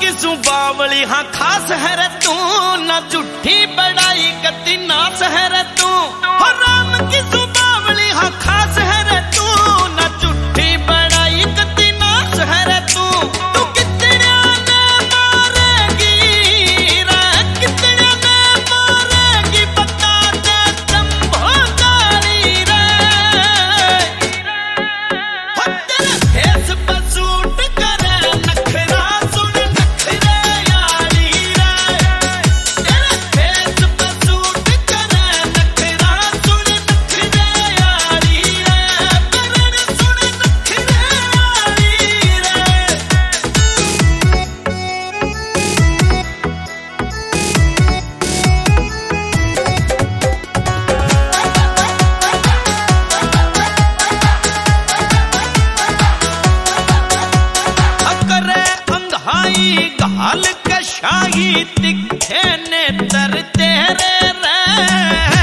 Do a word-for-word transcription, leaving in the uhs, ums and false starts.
किसू बावली हाँ खास है रे तू, ना झूठी बड़ाई कति नास है रे तू। हो राम किसू बावली हाँ खास है रे तू, ना झूठी बड़ाई कति नास है रे तू। तू कितने ने मारेगी रे, कितने ने मारेगी बता दे चंबो गाली रे। हो तेरे फेस पर सूट करे नखरा सुन नखरे यारी रे। तेरे फेस पर सूट करे नखरा सुन नखरे यारी रे। बरन सुन नखरे यारी रे। अकरे अंधाई घाल कशाही तिखे ने तर तेरे रे।